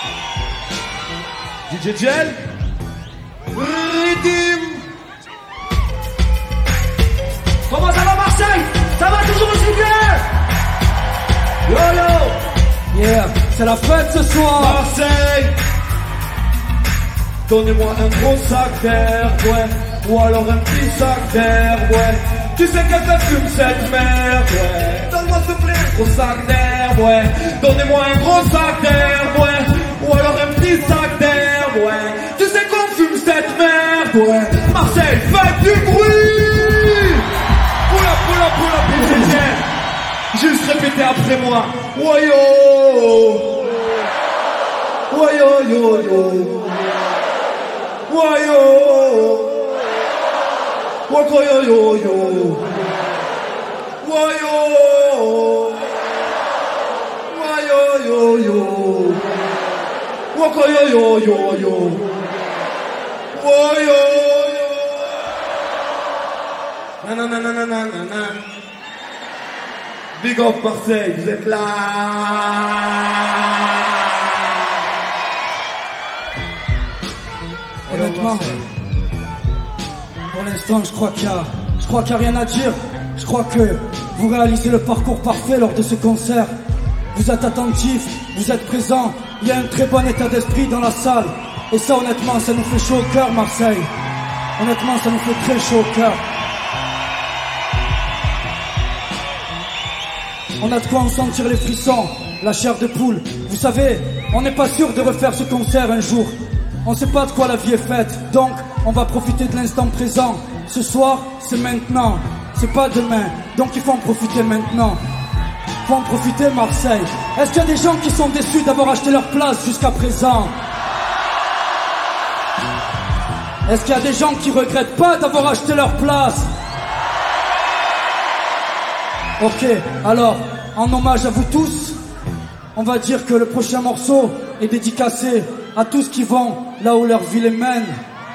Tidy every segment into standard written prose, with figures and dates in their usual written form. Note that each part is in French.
DJ Gel, Redim. Comment ça va Marseille? Ça va toujours aussi bien? Yo yo. Yeah, c'est la fête ce soir. Marseille. Donnez-moi un gros sac d'air, ouais. Ou alors un petit sac d'air, ouais. Tu sais que ça fume cette merde, ouais. Donne-moi s'il te plaît un gros sac d'air, ouais. Donnez-moi un gros sac d'air, ouais. Ou alors un petit sac d'air, ouais. Tu sais qu'on fume cette merde, ouais. Marseille, faites du bruit. Poula, DJ. Juste répétez après moi. Woyo. Woyo, yo, yo. Woyo. Wako yo yo yo. Woyo. Woyo yo yo. Wako yo yo yo yo. Woyo. Na na na na na na na. Big up Marseille, vous êtes là. Honnêtement, pour l'instant, je crois qu'il y a rien à dire. Je crois que vous réalisez le parcours parfait lors de ce concert. Vous êtes attentifs, vous êtes présents. Il y a un très bon état d'esprit dans la salle. Et ça, honnêtement, ça nous fait chaud au cœur, Marseille. Honnêtement, ça nous fait très chaud au cœur. On a de quoi en sentir les frissons, la chair de poule. Vous savez, on n'est pas sûr de refaire ce concert un jour. On sait pas de quoi la vie est faite, donc on va profiter de l'instant présent. Ce soir, c'est maintenant, c'est pas demain, donc il faut en profiter maintenant. Faut en profiter, Marseille. Est-ce qu'il y a des gens qui sont déçus d'avoir acheté leur place jusqu'à présent? Est-ce qu'il y a des gens qui regrettent pas d'avoir acheté leur place? Ok, alors, en hommage à vous tous, on va dire que le prochain morceau est dédicacé à tous qui vont là où leur vie les mène,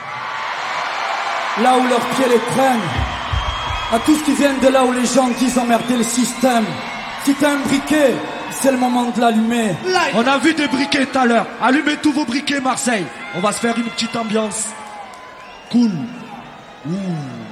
là où leurs pieds les traînent, à tous qui viennent de là où les gens disent emmerder le système. Si t'as un briquet, c'est le moment de l'allumer. On a vu des briquets tout à l'heure. Allumez tous vos briquets, Marseille. On va se faire une petite ambiance cool. Ouh.